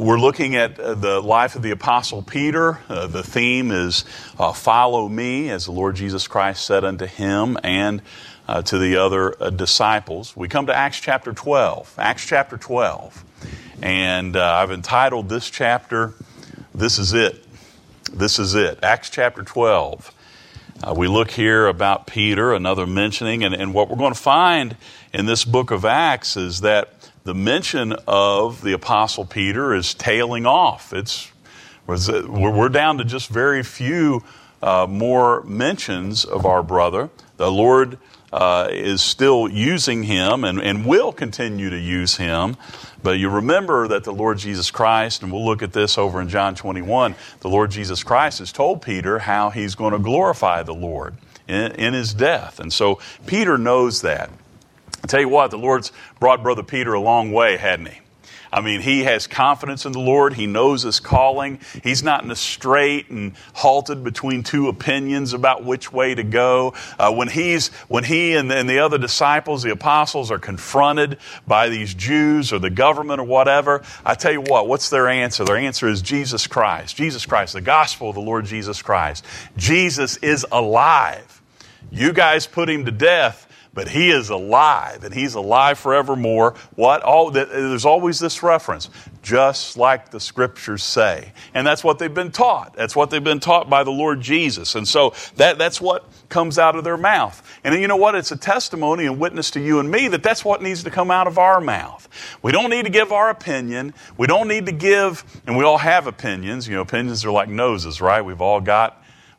We're looking at the life of the Apostle Peter. The theme is follow me, as the Lord Jesus Christ said unto him and to the other disciples. We come to Acts chapter 12. Acts chapter 12. And I've entitled this chapter, This Is It. This is it. Acts chapter 12. We look here about Peter, another mentioning, and what we're going to find in this book of Acts is that the mention of the Apostle Peter is tailing off. We're down to just very few more mentions of our brother. The Lord is still using him and will continue to use him. But you remember that the Lord Jesus Christ, and we'll look at this over in John 21, the Lord Jesus Christ has told Peter how he's going to glorify the Lord in his death. And so Peter knows that. I tell you what, the Lord's brought Brother Peter a long way, hadn't he? I mean, he has confidence in the Lord. He knows his calling. He's not in a straight and halted between two opinions about which way to go. When he and the other disciples, the apostles, are confronted by these Jews or the government or whatever, I tell you what, what's their answer? Their answer is Jesus Christ. Jesus Christ, the gospel of the Lord Jesus Christ. Jesus is alive. You guys put him to death, but he is alive, and he's alive forevermore. There's always this reference, just like the scriptures say. And that's what they've been taught. That's what they've been taught by the Lord Jesus. And so that's what comes out of their mouth. And you know what? It's a testimony and witness to you and me that that's what needs to come out of our mouth. We don't need to give our opinion. We don't need to give, and we all have opinions. You know, opinions are like noses, right? We've all got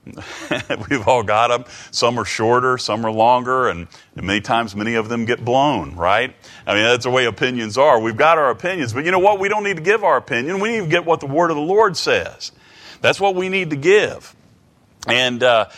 them. Some are shorter, some are longer, and many of them get blown, right? I mean, that's the way opinions are. We've got our opinions, but you know what? We don't need to give our opinion. We need to get what the Word of the Lord says. That's what we need to give. And,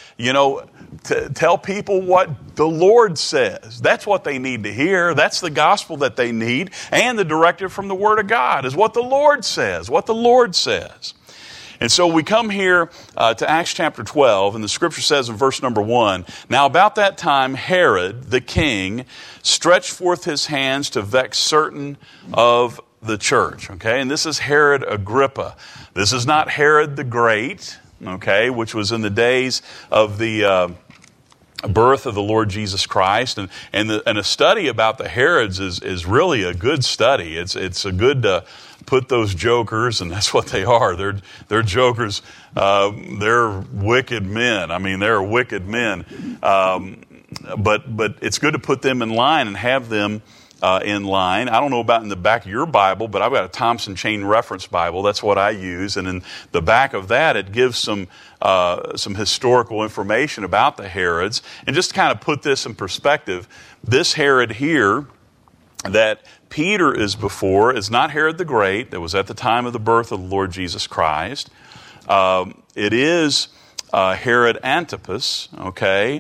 tell people what the Lord says. That's what they need to hear. That's the gospel that they need. And the directive from the Word of God is what the Lord says, what the Lord says. And so we come here to Acts chapter 12, and the scripture says in verse number 1, Now about that time Herod, the king, stretched forth his hands to vex certain of the church. Okay, and this is Herod Agrippa. This is not Herod the Great, okay, which was in the days of the birth of the Lord Jesus Christ. And a study about the Herods is really a good study. It's a good put those jokers, and that's what they are. They're jokers. They're wicked men. I mean, they're wicked men. But it's good to put them in line and have them in line. I don't know about in the back of your Bible, but I've got a Thompson Chain Reference Bible. That's what I use. And in the back of that, it gives some historical information about the Herods. And just to kind of put this in perspective, this Herod here that Peter is before is not Herod the Great that was at the time of the birth of the Lord Jesus Christ. It is Herod Antipas, okay?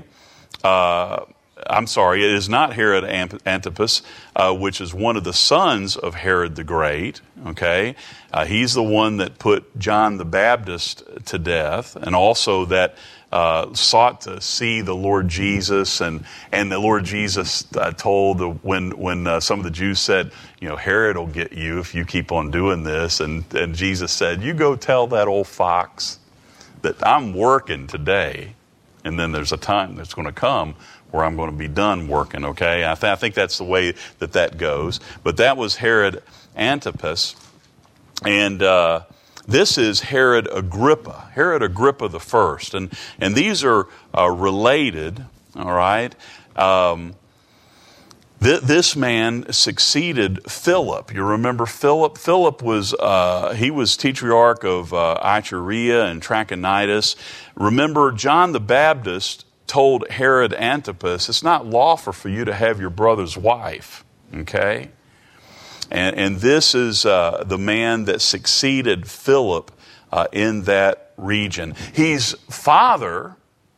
It is not Herod Antipas, which is one of the sons of Herod the Great, okay? He's the one that put John the Baptist to death, and also that sought to see the Lord Jesus, and the Lord Jesus told when some of the Jews said, Herod will get you if you keep on doing this, and Jesus said, you go tell that old fox that I'm working today, and then there's a time that's going to come where I'm going to be done working, okay? I think that's the way that goes. But that was Herod Antipas, and this is Herod Agrippa the first, and these are related. All right, this man succeeded Philip. You remember Philip? Philip was he was tetrarch of Iturea and Trachonitis. Remember, John the Baptist told Herod Antipas, "It's not lawful for you to have your brother's wife." Okay. And this is the man that succeeded Philip in that region. He's father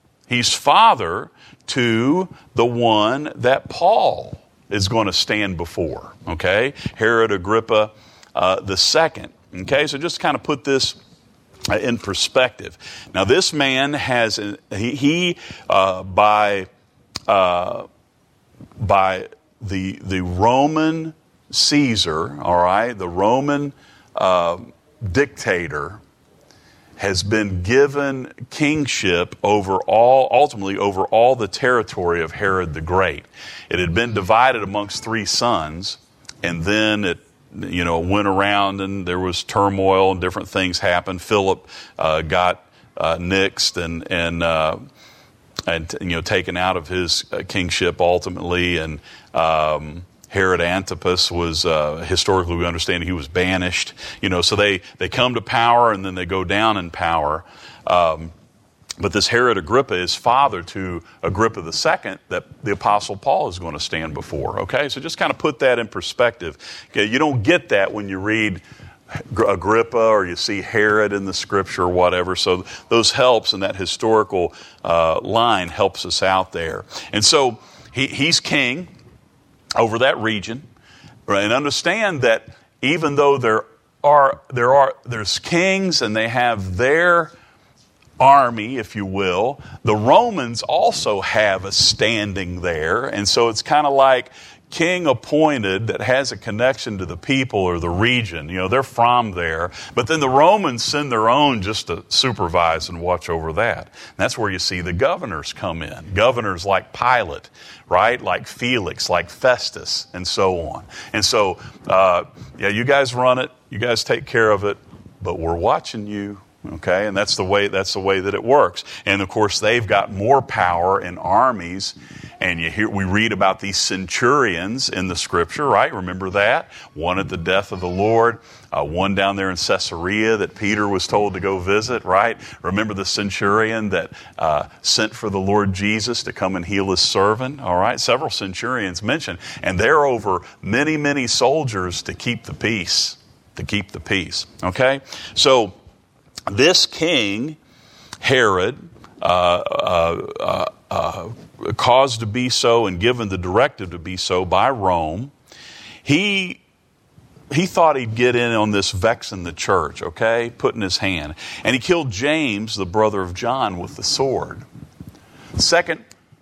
to the one that Paul is going to stand before. Okay, Herod Agrippa the second. Okay, so just to kind of put this in perspective. Now, this man has by the Roman Caesar, all right, the Roman dictator has been given kingship ultimately over all the territory of Herod the Great. It had been divided amongst 3 sons, and then it went around and there was turmoil and different things happened. Philip got nixed and taken out of his kingship ultimately, and Herod Antipas was, historically we understand he was banished. So they come to power and then they go down in power. But this Herod Agrippa is father to Agrippa II that the Apostle Paul is going to stand before. Okay, so just kind of put that in perspective. Okay, you don't get that when you read Agrippa or you see Herod in the scripture or whatever. So those helps, and that historical line helps us out there. And so he's king over that region, and understand that even though there's kings and they have their army, if you will, the Romans also have a standing there, and so it's kind of like king appointed that has a connection to the people or the region. They're from there, but then the Romans send their own just to supervise and watch over that. And that's where you see the governors come in. Governors like Pilate, right? Like Felix, like Festus, and so on. And so, you guys run it, you guys take care of it, but we're watching you. Okay, and that's the way that it works. And of course, they've got more power in armies. And we read about these centurions in the scripture, right? Remember that? One at the death of the Lord, one down there in Caesarea that Peter was told to go visit, right? Remember the centurion that sent for the Lord Jesus to come and heal his servant, all right? Several centurions mentioned. And they're over many, many soldiers to keep the peace, okay? So this king, Herod, caused to be so and given the directive to be so by Rome, he thought he'd get in on this vexing the church, okay, putting his hand. And he killed James, the brother of John, with the sword. Second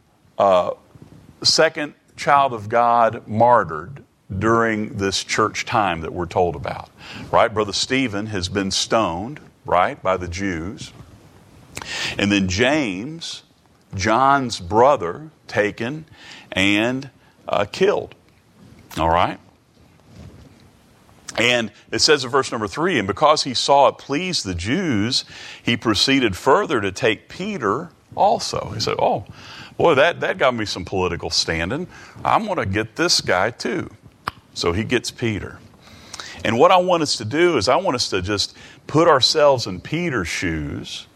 child of God martyred during this church time that we're told about, right? Brother Stephen has been stoned, right, by the Jews. And then James, John's brother, taken and killed. All right? And it says in verse number 3, and because he saw it pleased the Jews, he proceeded further to take Peter also. He said, oh, boy, that got me some political standing. I'm going to get this guy too. So he gets Peter. And what I want us to do is I want us to just put ourselves in Peter's shoes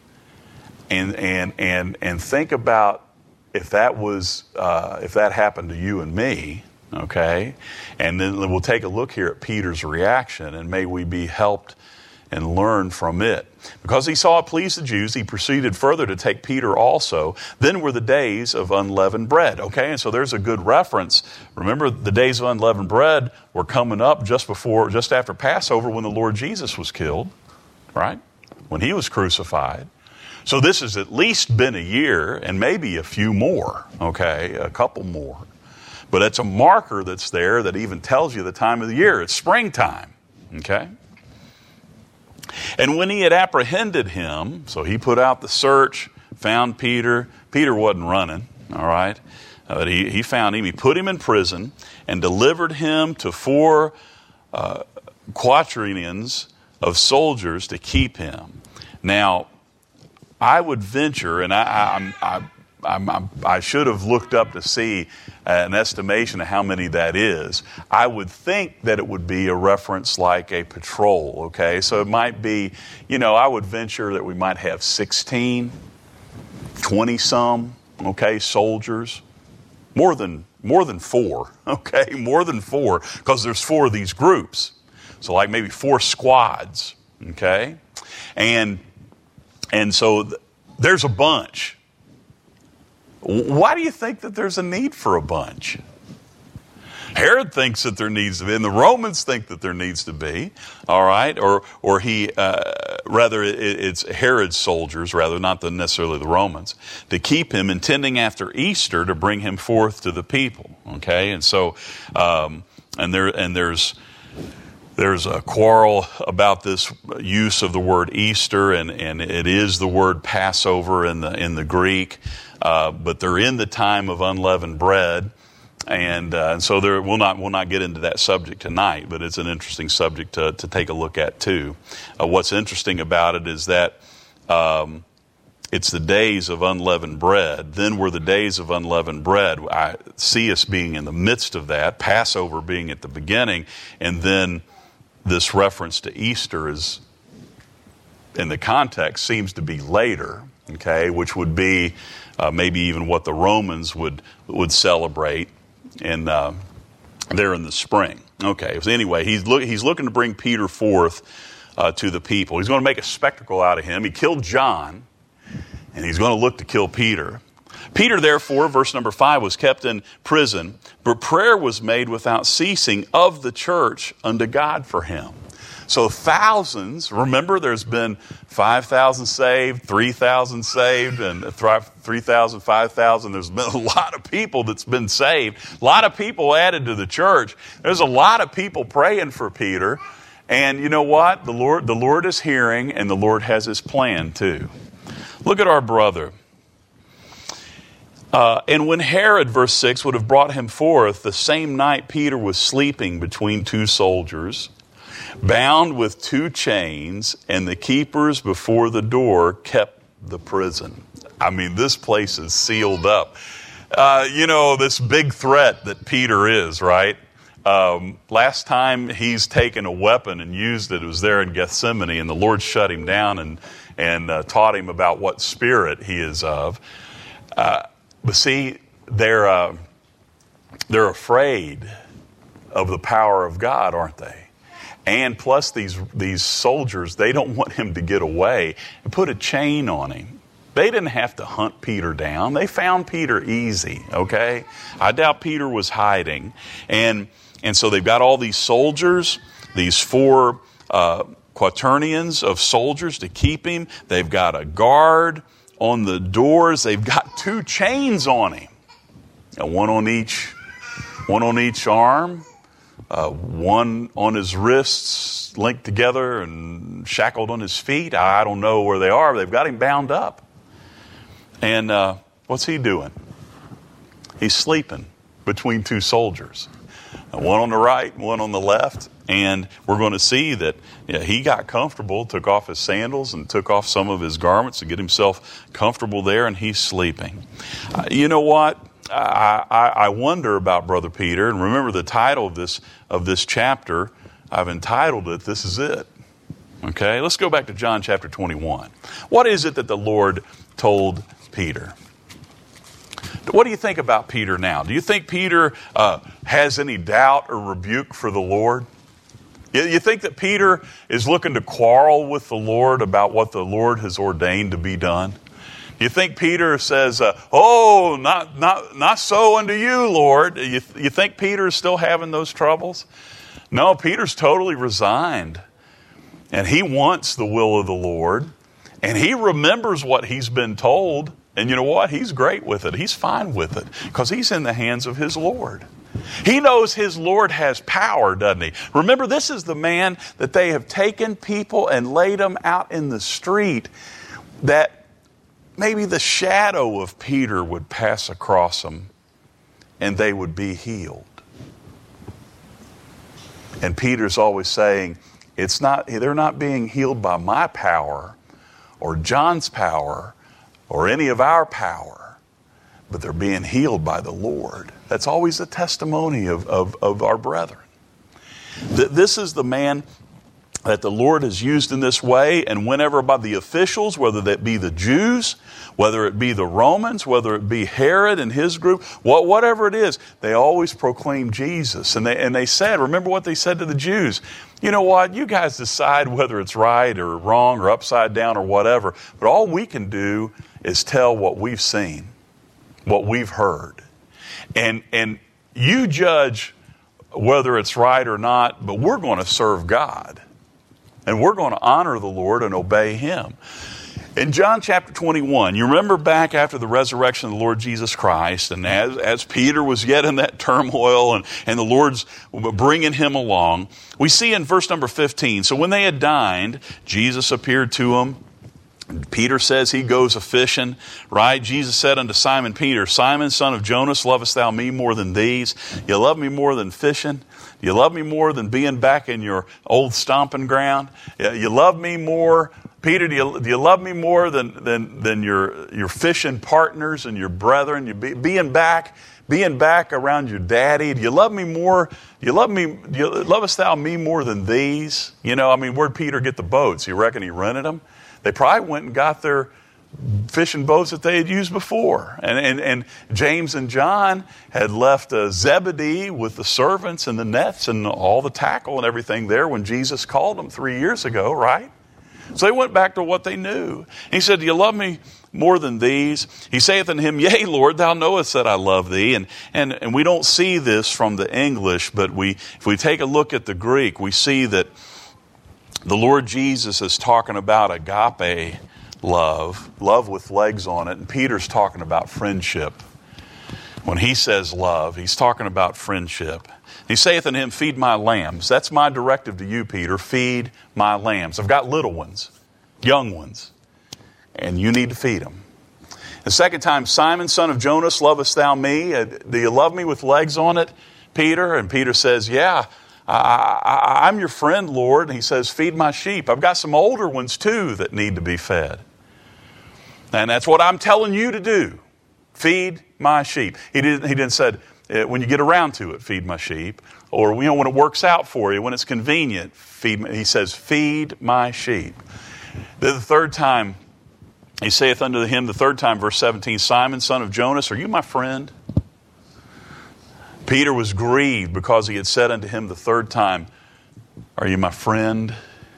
and think about if that happened to you and me, okay? And then we'll take a look here at Peter's reaction, and may we be helped and learn from it. Because he saw it pleased the Jews, he proceeded further to take Peter also. Then were the days of unleavened bread, okay? And so there's a good reference. Remember, the days of unleavened bread were coming up just after Passover, when the Lord Jesus was killed, right? When he was crucified. So this has at least been a year, and maybe a few more, okay? A couple more. But it's a marker that's there that even tells you the time of the year. It's springtime, okay? And when he had apprehended him, so he put out the search, found Peter. Peter wasn't running, all right? But he found him. He put him in prison and delivered him to 4 quaternions of soldiers to keep him. Now, I would venture, and I should have looked up to see an estimation of how many that is. I would think that it would be a reference like a patrol, okay? So it might be, I would venture that we might have 16, 20-some, okay, soldiers. More than 4, okay? More than 4, because there's 4 of these groups. So like maybe 4 squads, okay? And so there's a bunch. Why do you think that there's a need for a bunch? Herod thinks that there needs to be, and the Romans think that there needs to be, all right? Or it's Herod's soldiers, rather, not necessarily the Romans, to keep him, intending after Easter to bring him forth to the people, okay? And so, there's There's a quarrel about this use of the word Easter, and it is the word Passover in the Greek, but they're in the time of unleavened bread, and so we'll not get into that subject tonight. But it's an interesting subject to take a look at too. What's interesting about it is that it's the days of unleavened bread. Then were the days of unleavened bread. I see us being in the midst of that, Passover being at the beginning, and then this reference to Easter is, in the context, seems to be later, okay, which would be maybe even what the Romans would celebrate there in the spring. Okay, so anyway, he's looking to bring Peter forth to the people. He's going to make a spectacle out of him. He killed John, and he's going to look to kill Peter. Peter, therefore, verse number 5, was kept in prison, but prayer was made without ceasing of the church unto God for him. So thousands, remember there's been 5,000 saved, 3,000 saved, and 3,000, 5,000. There's been a lot of people that's been saved. A lot of people added to the church. There's a lot of people praying for Peter. And you know what? The Lord is hearing, and the Lord has his plan too. Look at our brother. And when Herod, verse 6, would have brought him forth, the same night Peter was sleeping between two soldiers, bound with two chains, and the keepers before the door kept the prison. I mean, this place is sealed up. This big threat that Peter is, right? Last time he's taken a weapon and used it was there in Gethsemane, and the Lord shut him down and taught him about what spirit he is of. But see, they're afraid of the power of God, aren't they? And plus these soldiers, they don't want him to get away and put a chain on him. They didn't have to hunt Peter down. They found Peter easy, okay? I doubt Peter was hiding. And so they've got all these soldiers, these 4 quaternions of soldiers to keep him. They've got a guard on the doors. They've got 2 chains on him, one on each arm, one on his wrists, linked together and shackled on his feet. I don't know where they are. They've got him bound up. And what's he doing? He's sleeping between 2 soldiers, one on the right, one on the left. And we're going to see that he got comfortable, took off his sandals and took off some of his garments to get himself comfortable there, and he's sleeping. You know what? I wonder about Brother Peter, and remember the title of this chapter. I've entitled it, "This Is It." Okay, let's go back to John chapter 21. What is it that the Lord told Peter? What do you think about Peter now? Do you think Peter has any doubt or rebuke for the Lord? You think that Peter is looking to quarrel with the Lord about what the Lord has ordained to be done? You think Peter says, not so unto you, Lord? You think Peter is still having those troubles? No, Peter's totally resigned. And he wants the will of the Lord. And he remembers what he's been told. And you know what? He's great with it. He's fine with it because he's in the hands of his Lord. He knows his Lord has power, doesn't he? Remember, this is the man that they have taken people and laid them out in the street, that maybe the shadow of Peter would pass across them and they would be healed. And Peter's always saying, they're not being healed by my power or John's power or any of our power, but they're being healed by the Lord. That's always a testimony of our brethren. This is the man that the Lord has used in this way, and whenever by the officials, whether that be the Jews, whether it be the Romans, whether it be Herod and his group, whatever it is, they always proclaim Jesus. And they said, remember what they said to the Jews, you know what, you guys decide whether it's right or wrong or upside down or whatever, but all we can do is tell what we've seen, what we've heard. And you judge whether it's right or not, but we're going to serve God. And we're going to honor the Lord and obey Him. In John chapter 21, you remember back after the resurrection of the Lord Jesus Christ, and as Peter was yet in that turmoil and the Lord's bringing him along, we see in verse number 15, so when they had dined, Jesus appeared to them. Peter says he goes a-fishing, right? Jesus said unto Simon Peter, Simon, son of Jonas, lovest thou me more than these? You love me more than fishing? You love me more than being back in your old stomping ground? You love me more, Peter, do you love me more than your fishing partners and your brethren? Being back around your daddy? Do you love me more? Lovest thou me more than these? Where'd Peter get the boats? You reckon he rented them? They probably went and got their fishing boats that they had used before. And James and John had left Zebedee with the servants and the nets and all the tackle and everything there when Jesus called them 3 years ago, right? So they went back to what they knew. And he said, do you love me more than these? He saith unto him, Yea, Lord, thou knowest that I love thee. And we don't see this from the English, but if we take a look at the Greek, we see that the Lord Jesus is talking about agape love with legs on it, and Peter's talking about friendship. When he says love, he's talking about friendship. He saith unto him, Feed my lambs. That's my directive to you, Peter. Feed my lambs. I've got little ones, young ones, and you need to feed them. The second time, Simon, son of Jonas, lovest thou me? Do you love me with legs on it, Peter? And Peter says, yeah, I'm your friend, Lord. And he says, feed my sheep. I've got some older ones too that need to be fed. And that's what I'm telling you to do. Feed my sheep. He didn't say, when you get around to it, feed my sheep. Or when it works out for you, when it's convenient, feed me. He says, feed my sheep. Then the third time, he saith unto him the third time, verse 17, Simon, son of Jonas, are you my friend? Peter was grieved because he had said unto him the third time, are you my friend?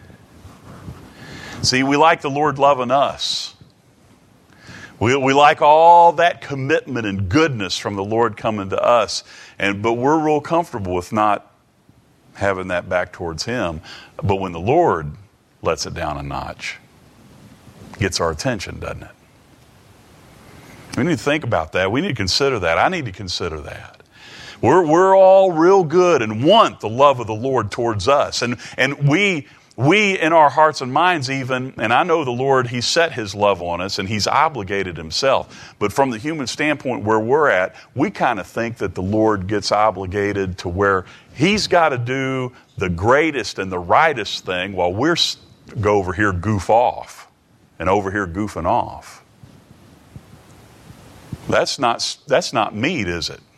See, we like the Lord loving us. We like all that commitment and goodness from the Lord coming to us. But we're real comfortable with not having that back towards Him. But when the Lord lets it down a notch, gets our attention, doesn't it? We need to think about that. We need to consider that. I need to consider that. We're all real good and want the love of the Lord towards us. And we in our hearts and minds even, and I know the Lord, He set His love on us and He's obligated Himself. But from the human standpoint where we're at, we kind of think that the Lord gets obligated to where He's got to do the greatest and the rightest thing while we're go over here goof off and over here goofing off. That's not meat, is it?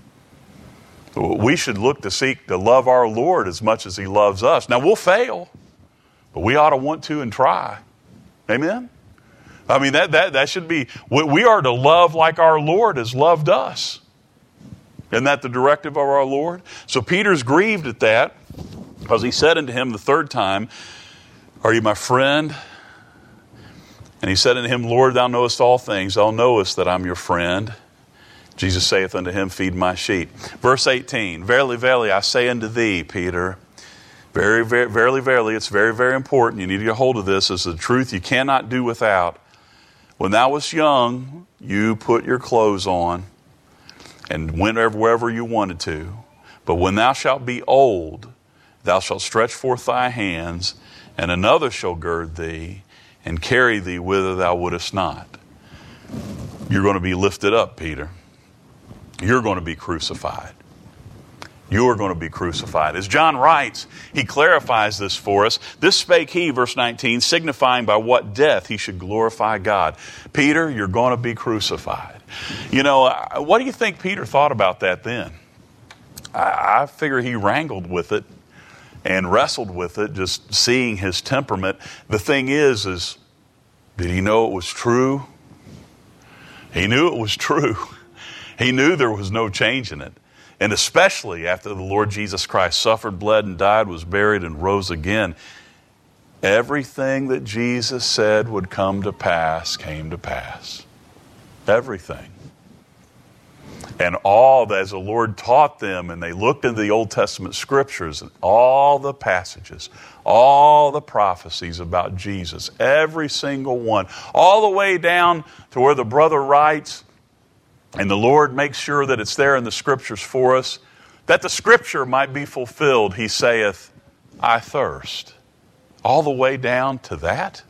We should look to seek to love our Lord as much as He loves us. Now, we'll fail, but we ought to want to and try. Amen? I mean, that should be, we are to love like our Lord has loved us. Isn't that the directive of our Lord? So Peter's grieved at that because he said unto him the third time, are you my friend? And he said unto him, Lord, thou knowest all things. Thou knowest that I'm your friend. Jesus saith unto him, feed my sheep. Verse 18, verily, verily, I say unto thee, Peter, verily, verily, it's very, very important. You need to get hold of this. It's the truth you cannot do without. When thou wast young, you put your clothes on and went wherever you wanted to. But when thou shalt be old, thou shalt stretch forth thy hands, and another shall gird thee and carry thee whither thou wouldest not. You're going to be lifted up, Peter. You're going to be crucified. You are going to be crucified. As John writes, he clarifies this for us. This spake he, verse 19, signifying by what death he should glorify God. Peter, you're going to be crucified. What do you think Peter thought about that then? I figure he wrangled with it and wrestled with it, just seeing his temperament. The thing is did he know it was true? He knew it was true. He knew there was no change in it. And especially after the Lord Jesus Christ suffered, bled, and died, was buried, and rose again, everything that Jesus said would come to pass came to pass. Everything. And all that, as the Lord taught them, and they looked into the Old Testament scriptures, and all the passages, all the prophecies about Jesus, every single one, all the way down to where the brother writes, and the Lord makes sure that it's there in the scriptures for us, that the scripture might be fulfilled. He saith, I thirst. All the way down to that.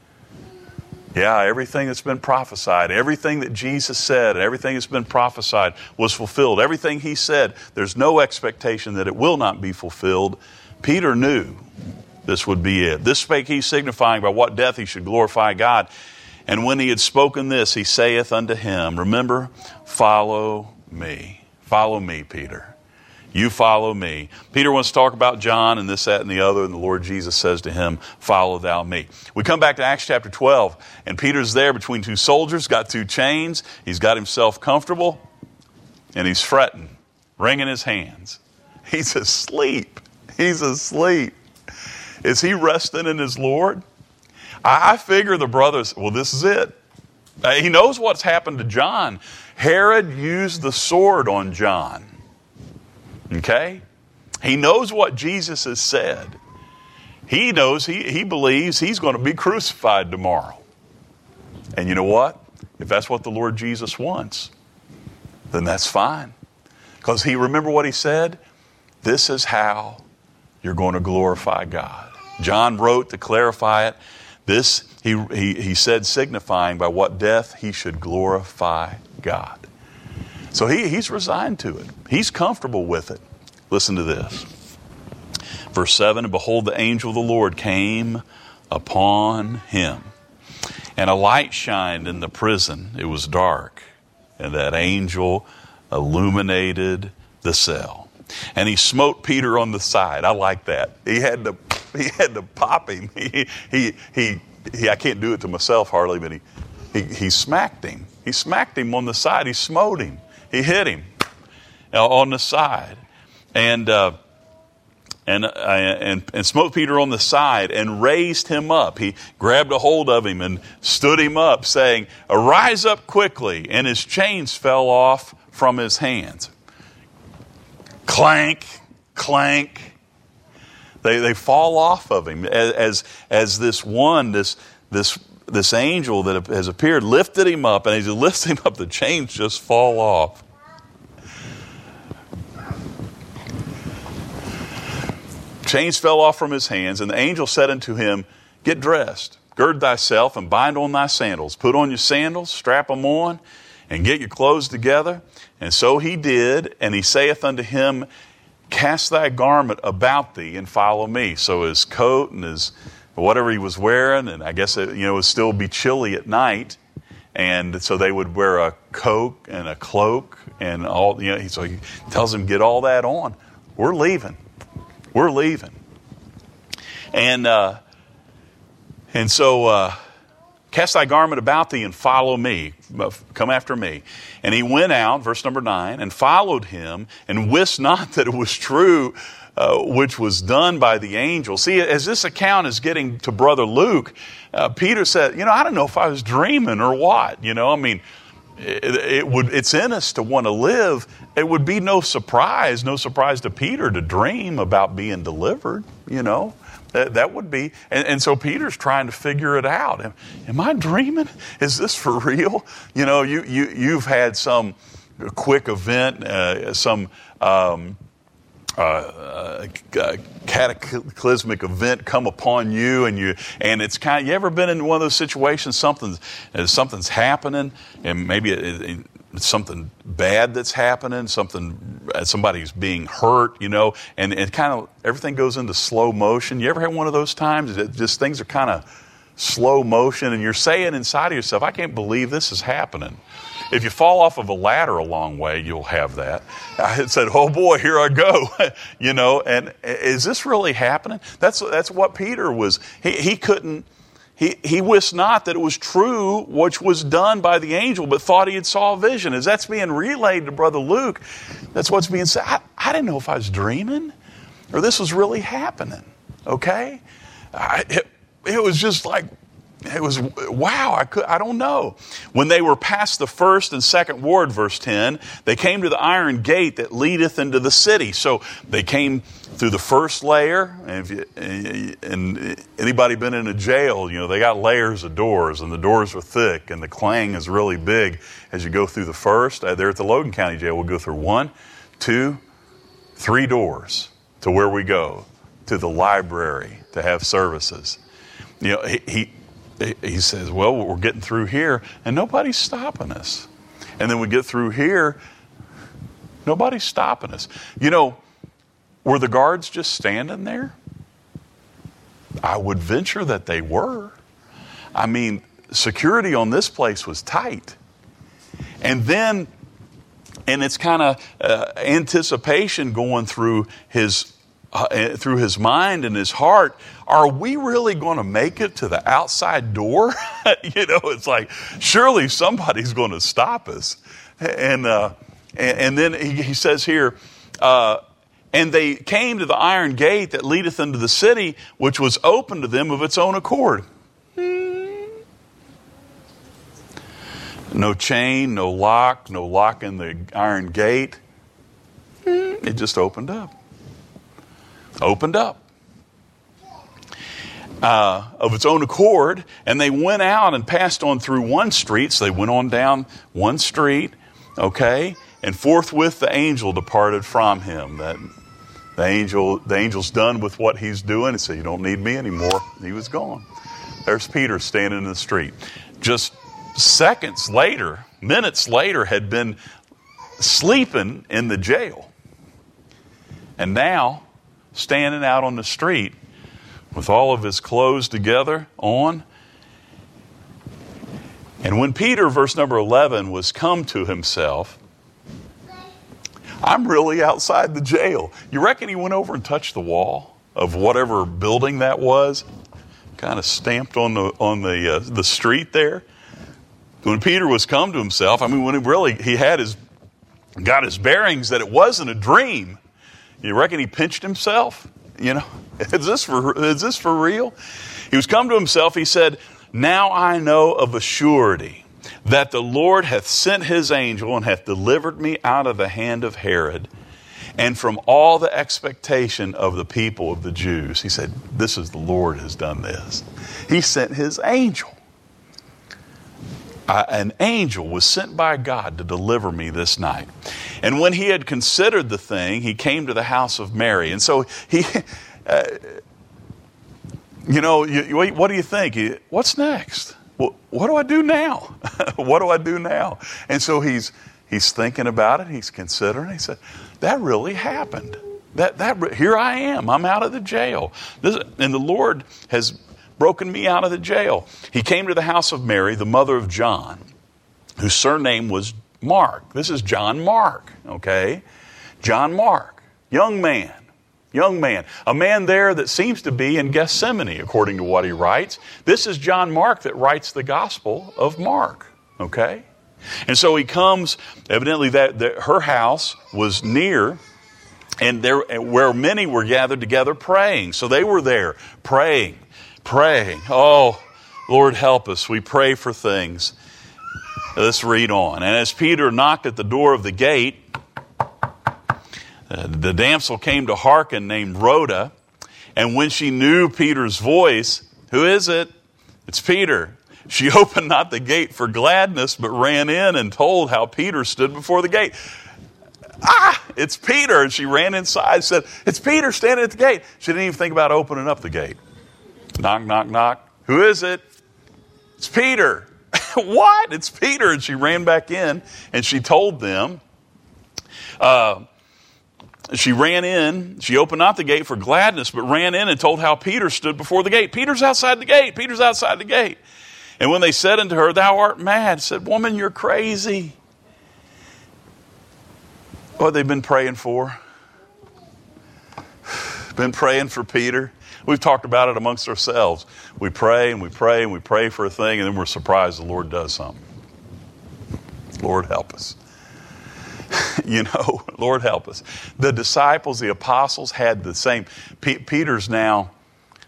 Yeah, everything that's been prophesied, everything that Jesus said, everything that's been prophesied was fulfilled. Everything he said, there's no expectation that it will not be fulfilled. Peter knew this would be it. This spake he, signifying by what death he should glorify God. And when he had spoken this, he saith unto him, remember, follow me. Follow me, Peter. You follow me. Peter wants to talk about John and this, that, and the other, and the Lord Jesus says to him, follow thou me. We come back to Acts chapter 12, and Peter's there between two soldiers, got two chains. He's got himself comfortable, and he's fretting, wringing his hands. He's asleep. He's asleep. Is he resting in his Lord? I figure the brothers, well, this is it. He knows what's happened to John. Herod used the sword on John. Okay? He knows what Jesus has said. He knows, he believes he's going to be crucified tomorrow. And you know what? If that's what the Lord Jesus wants, then that's fine. Because remember what he said? This is how you're going to glorify God. John wrote to clarify it. This, he said, signifying by what death he should glorify God. So he's resigned to it. He's comfortable with it. Listen to this. Verse 7, and behold, the angel of the Lord came upon him. And a light shined in the prison. It was dark. And that angel illuminated the cell. And he smote Peter on the side. I like that. He had to pop him. I can't do it to myself hardly, but he smacked him. He smacked him on the side. He smote him. He hit him on the side, and smote Peter on the side and raised him up. He grabbed a hold of him and stood him up, saying, "Arise up quickly." And his chains fell off from his hands. Clank, clank. They fall off of him as this angel that has appeared lifted him up, and as he lifts him up, the chains just fall off. Chains fell off from his hands, and the angel said unto him, Get dressed, gird thyself, and bind on thy sandals. Put on your sandals, strap them on, and get your clothes together. And so he did, and he saith unto him, Cast thy garment about thee, and follow me. So his coat and his whatever he was wearing, and I guess it would still be chilly at night, and so they would wear a coat and a cloak and all. So he tells him, get all that on. We're leaving. We're leaving. And so cast thy garment about thee and follow me. Come after me. And he went out, verse number 9, and followed him, and wist not that it was true, which was done by the angel. See, as this account is getting to Brother Luke, Peter said, I don't know if I was dreaming or what. It's in us to want to live. It would be no surprise to Peter to dream about being delivered, That would be, and so Peter's trying to figure it out. Am I dreaming? Is this for real? You've had some quick event, some cataclysmic event come upon you, and it's you ever been in one of those situations? Something's happening, and maybe it's something bad that's happening, somebody's being hurt, and it kind of everything goes into slow motion. You ever had one of those times that just things are kind of slow motion, and you're saying inside of yourself, I can't believe this is happening. If you fall off of a ladder a long way, you'll have that. I said, oh boy, here I go. And is this really happening? That's what Peter was. He couldn't, he wist not that it was true which was done by the angel, but thought he had saw a vision. As that's being relayed to Brother Luke, that's what's being said. I didn't know if I was dreaming or this was really happening. Okay? It was just like, It was, wow, I don't know. When they were past the first and second ward, verse 10, they came to the iron gate that leadeth into the city. So they came through the first layer. And anybody been in a jail, they got layers of doors, and the doors are thick, and the clang is really big as you go through the first. There at the Logan County Jail, we'll go through 1, 2, 3 doors to where we go, to the library to have services. He says, well, we're getting through here, and nobody's stopping us. And then we get through here, nobody's stopping us. Were the guards just standing there? I would venture that they were. I mean, security on this place was tight. And then, and it's kind of anticipation going through his mind and his heart. Are we really going to make it to the outside door? It's like, surely somebody's going to stop us. And then he says here, and they came to the iron gate that leadeth into the city, which was open to them of its own accord. No chain, no lock in the iron gate. It just opened up. Of its own accord, and they went out and passed on through one street. So they went on down one street, okay, and forthwith the angel departed from him. That the angel's done with what he's doing. He said, "You don't need me anymore." He was gone. There's Peter standing in the street. Just minutes later, had been sleeping in the jail, and now standing out on the street with all of his clothes together on. And when Peter, verse number 11, was come to himself, I'm really outside the jail. You reckon he went over and touched the wall of whatever building that was? Kind of stamped on the street there. When Peter was come to himself, I mean, when he got his bearings that it wasn't a dream. You reckon he pinched himself? Is this for real? He was come to himself. He said, now I know of a surety that the Lord hath sent his angel and hath delivered me out of the hand of Herod and from all the expectation of the people of the Jews. He said, this is the Lord has done this. He sent his angel. An angel was sent by God to deliver me this night. And when he had considered the thing, he came to the house of Mary. And so he, what do you think? What's next? What do I do now? What do I do now? And so he's thinking about it. He's considering. He said, that really happened. Here I am. I'm out of the jail. And the Lord has broken me out of the jail. He came to the house of Mary, the mother of John, whose surname was Mark. This is John Mark, okay? John Mark, young man. A man there that seems to be in Gethsemane, according to what he writes. This is John Mark that writes the Gospel of Mark, okay? And so he comes, evidently that her house was near, and there where many were gathered together praying. So they were there praying. Oh, Lord, help us. We pray for things. Let's read on. And as Peter knocked at the door of the gate, the damsel came to hearken named Rhoda. And when she knew Peter's voice, who is it? It's Peter. She opened not the gate for gladness, but ran in and told how Peter stood before the gate. It's Peter. And she ran inside and said, it's Peter standing at the gate. She didn't even think about opening up the gate. Knock, knock, knock. Who is it? It's Peter. What? It's Peter. And she ran back in and she told them, she ran in, she opened not the gate for gladness, but ran in and told how Peter stood before the gate. Peter's outside the gate. Peter's outside the gate. And when they said unto her, thou art mad, said, woman, you're crazy. What they've been praying for? Been praying for Peter. We've talked about it amongst ourselves. We pray and we pray and we pray for a thing, and then we're surprised the Lord does something. Lord, help us. Lord, help us. The disciples, the apostles had the same. Peter's now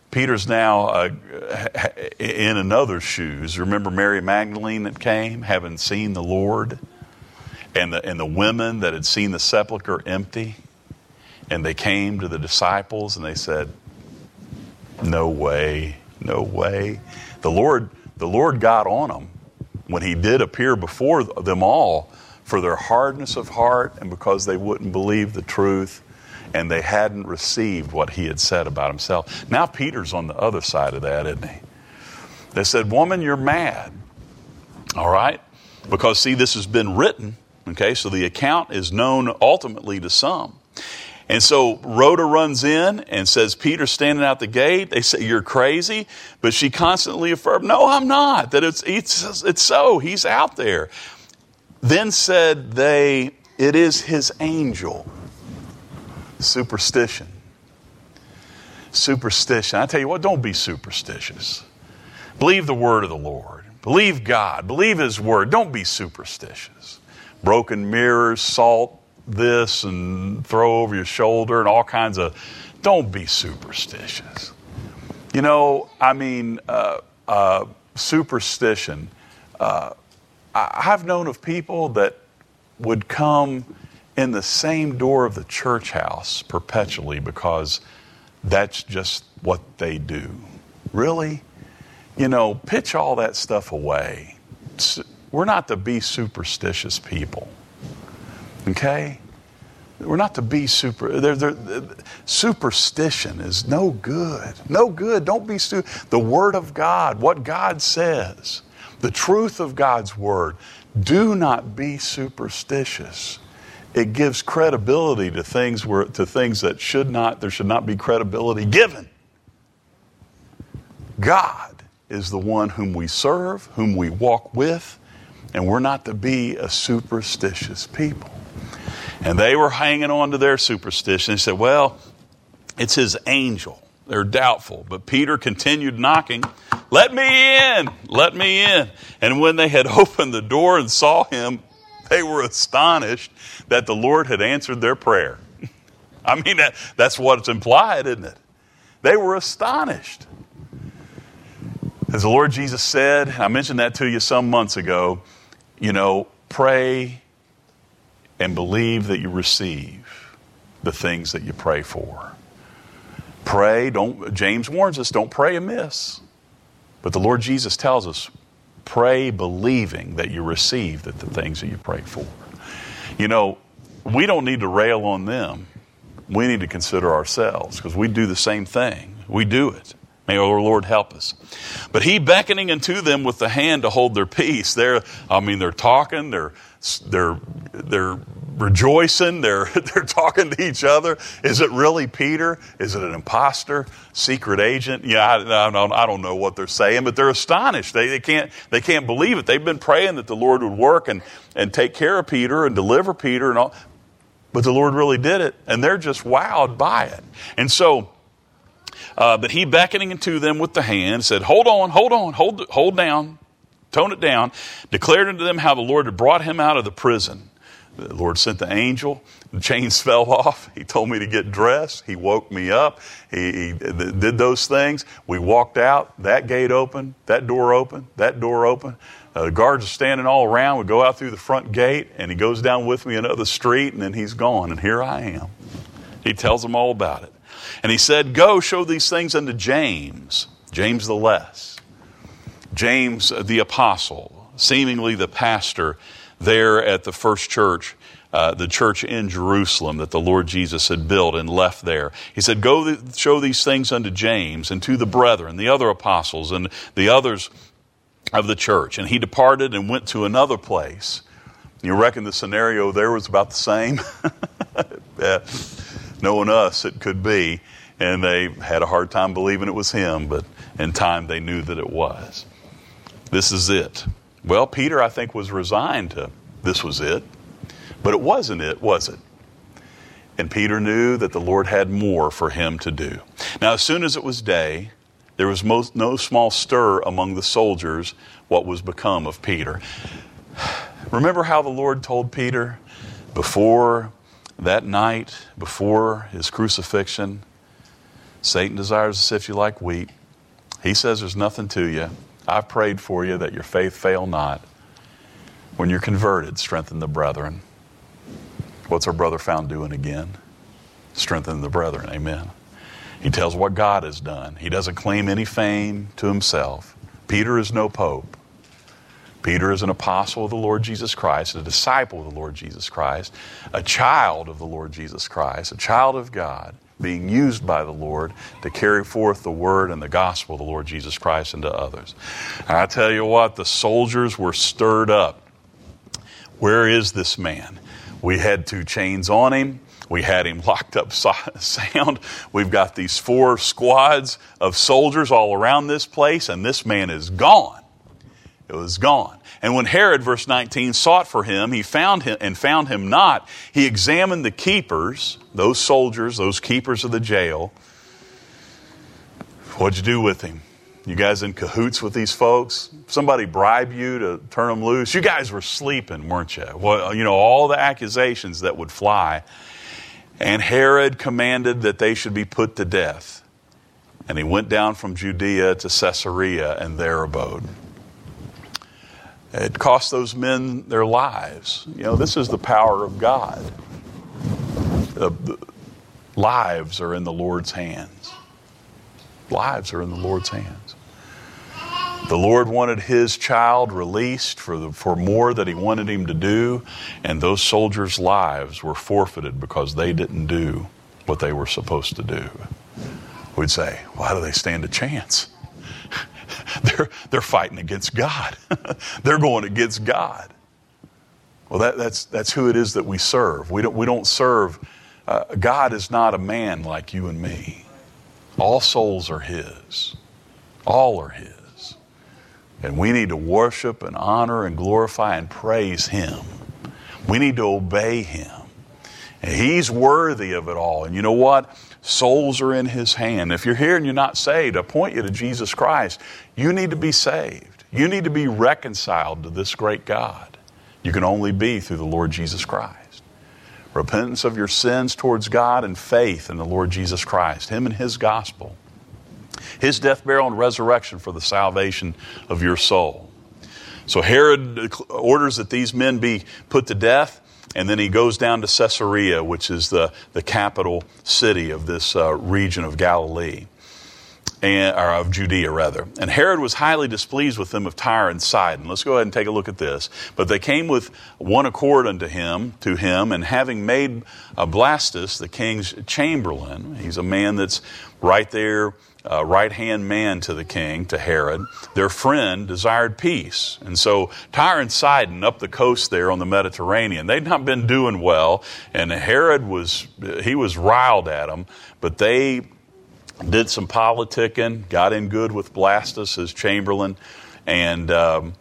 Peter's now in another shoes. Remember Mary Magdalene that came, having seen the Lord, and the women that had seen the sepulcher empty, and they came to the disciples and they said, "No way, no way." The Lord got on them when he did appear before them all for their hardness of heart and because they wouldn't believe the truth and they hadn't received what he had said about himself. Now Peter's on the other side of that, isn't he? They said, "Woman, you're mad." All right? Because, see, this has been written, okay? So the account is known ultimately to some. And so Rhoda runs in and says, "Peter's standing out the gate." They say, "You're crazy." But she constantly affirmed, "No, I'm not. That it's so. He's out there." Then said they, "It is his angel." Superstition. Superstition. I tell you what, don't be superstitious. Believe the word of the Lord. Believe God. Believe his word. Don't be superstitious. Broken mirrors, salt this and throw over your shoulder and all kinds of... Don't be superstitious. You know, I mean, superstition. I've known of people that would come in the same door of the church house perpetually because that's just what they do. Really? You know, pitch all that stuff away. We're not to be superstitious people. Okay? We're not to be superstition is no good. No good. Don't be the Word of God, what God says, the truth of God's Word. Do not be superstitious. It gives credibility to things that there should not be credibility given. God is the one whom we serve, whom we walk with, and we're not to be a superstitious people. And they were hanging on to their superstition. They said, "Well, it's his angel." They're doubtful. But Peter continued knocking. "Let me in! Let me in!" And when they had opened the door and saw him, they were astonished that the Lord had answered their prayer. I mean, that's what's implied, isn't it? They were astonished. As the Lord Jesus said, I mentioned that to you some months ago, you know, pray and believe that you receive the things that you pray for. Pray, James warns us, don't pray amiss. But the Lord Jesus tells us, pray believing that you receive the things that you pray for. You know, we don't need to rail on them. We need to consider ourselves because we do the same thing. We do it. May our Lord help us. But he beckoning unto them with the hand to hold their peace. They're talking, they're rejoicing, they're talking to each other. Is it really Peter? Is it an imposter, secret agent? Yeah, I don't know what they're saying, but they're astonished. They can't believe it. They've been praying that the Lord would work and take care of Peter and deliver Peter and all. But the Lord really did it, and they're just wowed by it. And so, but he beckoning to them with the hand said, hold down, tone it down, declared unto them how the Lord had brought him out of the prison. The Lord sent the angel, the chains fell off. He told me to get dressed. He woke me up. He did those things. We walked out, that gate opened, that door opened, that door opened. The guards are standing all around. We go out through the front gate, and he goes down with me another street, and then he's gone, and here I am. He tells them all about it. And he said, go show these things unto James the Less, James the Apostle, seemingly the pastor there at the first church, the church in Jerusalem that the Lord Jesus had built and left there. He said, go show these things unto James and to the brethren, the other apostles and the others of the church. And he departed and went to another place. You reckon the scenario there was about the same? Yeah. Knowing us, it could be. And they had a hard time believing it was him, but in time they knew that it was. This is it. Well, Peter, I think, was resigned to this was it. But it wasn't it, was it? And Peter knew that the Lord had more for him to do. Now, as soon as it was day, there was no small stir among the soldiers what was become of Peter. Remember how the Lord told Peter before that night, before his crucifixion, Satan desires to sift you like wheat. He says there's nothing to you. I've prayed for you that your faith fail not. When you're converted, strengthen the brethren. What's our brother found doing again? Strengthen the brethren. Amen. He tells what God has done. He doesn't claim any fame to himself. Peter is no pope. Peter is an apostle of the Lord Jesus Christ, a disciple of the Lord Jesus Christ, a child of the Lord Jesus Christ, a child of God, being used by the Lord to carry forth the word and the gospel of the Lord Jesus Christ into others. And I tell you what, the soldiers were stirred up. Where is this man? We had 2 chains on him. We had him locked up sound. We've got these 4 squads of soldiers all around this place, and this man is gone. It was gone. And when Herod, verse 19, sought for him, he found him not. He examined the keepers, those soldiers, those keepers of the jail. What'd you do with him? You guys in cahoots with these folks? Somebody bribe you to turn them loose? You guys were sleeping, weren't you? Well, you know, all the accusations that would fly. And Herod commanded that they should be put to death. And he went down from Judea to Caesarea and there abode. It cost those men their lives. You know, this is the power of God. The lives are in the Lord's hands. Lives are in the Lord's hands. The Lord wanted his child released for more that he wanted him to do, and those soldiers' lives were forfeited because they didn't do what they were supposed to do. We'd say, why do they stand a chance? They're fighting against God. They're going against God. Well, that's who it is that we serve. We don't serve. God is not a man like you and me. All souls are his. All are his. And we need to worship and honor and glorify and praise him. We need to obey him. And he's worthy of it all. And you know what? Souls are in his hand. If you're here and you're not saved, I point you to Jesus Christ. You need to be saved. You need to be reconciled to this great God. You can only be through the Lord Jesus Christ. Repentance of your sins towards God and faith in the Lord Jesus Christ, him and his gospel. His death, burial, and resurrection for the salvation of your soul. So Herod orders that these men be put to death, and then he goes down to Caesarea, which is the capital city of this region of Galilee, or of Judea rather. And Herod was highly displeased with them of Tyre and Sidon. Let's go ahead and take a look at this. But they came with one accord unto him, and having made Blastus the king's chamberlain, he's a man that's right there, right-hand man to the king, to Herod, their friend desired peace. And so Tyre and Sidon up the coast there on the Mediterranean, they'd not been doing well, and Herod was riled at them, but they did some politicking, got in good with Blastus, his chamberlain, and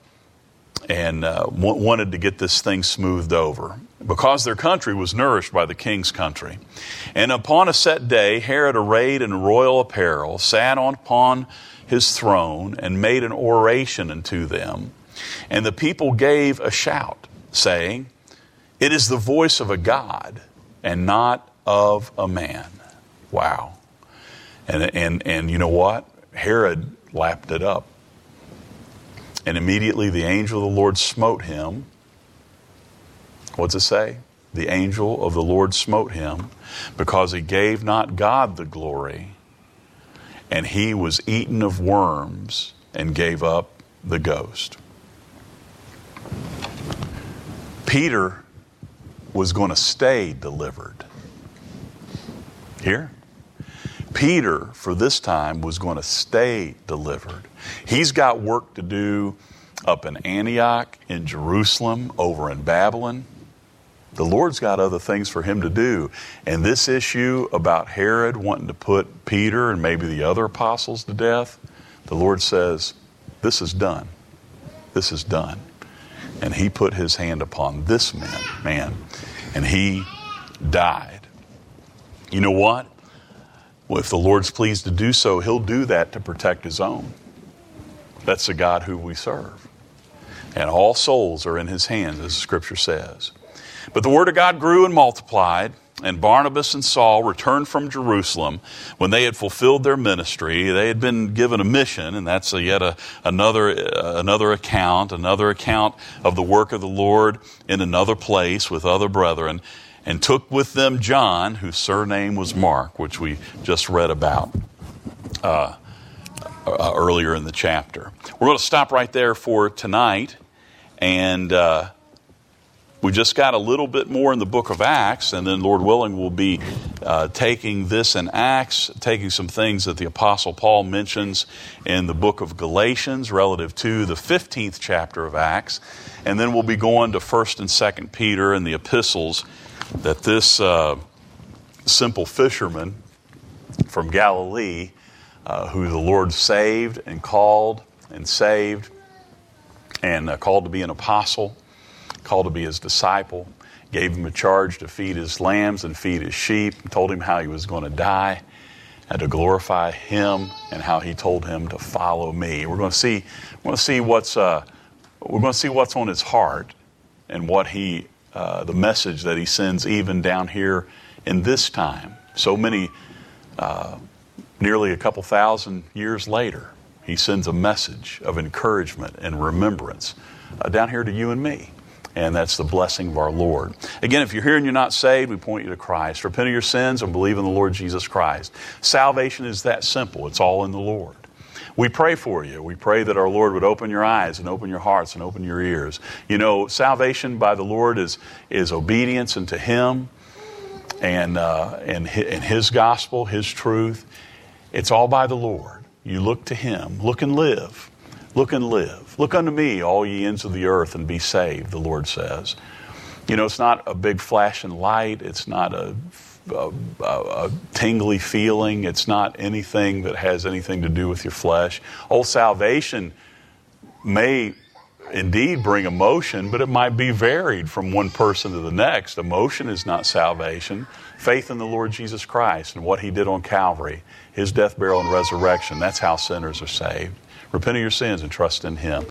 wanted to get this thing smoothed over, because their country was nourished by the king's country. And upon a set day, Herod, arrayed in royal apparel, sat upon his throne and made an oration unto them. And the people gave a shout, saying, "It is the voice of a God, and not of a man." Wow. And you know what? Herod lapped it up. And immediately the angel of the Lord smote him. What's it say? The angel of the Lord smote him, because he gave not God the glory, and he was eaten of worms and gave up the ghost. Peter was going to stay delivered. Here? Peter, for this time, was going to stay delivered. He's got work to do up in Antioch, in Jerusalem, over in Babylon. The Lord's got other things for him to do. And this issue about Herod wanting to put Peter and maybe the other apostles to death, the Lord says, this is done. This is done. And he put his hand upon this man, and he died. You know what? Well, if the Lord's pleased to do so, he'll do that to protect his own. That's the God who we serve. And all souls are in his hands, as the scripture says. But the word of God grew and multiplied, and Barnabas and Saul returned from Jerusalem when they had fulfilled their ministry. They had been given a mission, and that's yet another account of the work of the Lord in another place with other brethren, and took with them John, whose surname was Mark, which we just read about earlier in the chapter. We're going to stop right there for tonight, and we just got a little bit more in the book of Acts, and then Lord willing we'll be taking this in Acts, taking some things that the Apostle Paul mentions in the book of Galatians relative to the 15th chapter of Acts, and then we'll be going to 1st and 2nd Peter and the epistles that this simple fisherman from Galilee, who the Lord saved and called and saved and called to be an apostle, called to be his disciple, gave him a charge to feed his lambs and feed his sheep, told him how he was going to die and to glorify him, and how he told him to follow me. We're going to see what's on his heart, and what the message that he sends even down here in this time. So many, nearly a couple thousand years later, he sends a message of encouragement and remembrance down here to you and me. And that's the blessing of our Lord. Again, if you're here and you're not saved, we point you to Christ. Repent of your sins and believe in the Lord Jesus Christ. Salvation is that simple. It's all in the Lord. We pray for you. We pray that our Lord would open your eyes and open your hearts and open your ears. You know, salvation by the Lord is obedience unto Him and His gospel, His truth. It's all by the Lord. You look to Him. Look and live. Look and live. Look unto me, all ye ends of the earth, and be saved, the Lord says. You know, it's not a big flashing light. It's not a tingly feeling. It's not anything that has anything to do with your flesh. Salvation may indeed bring emotion, but it might be varied from one person to the next. Emotion is not salvation. Faith in the Lord Jesus Christ and what He did on Calvary, His death, burial, and resurrection, that's how sinners are saved. Repent of your sins and trust in Him.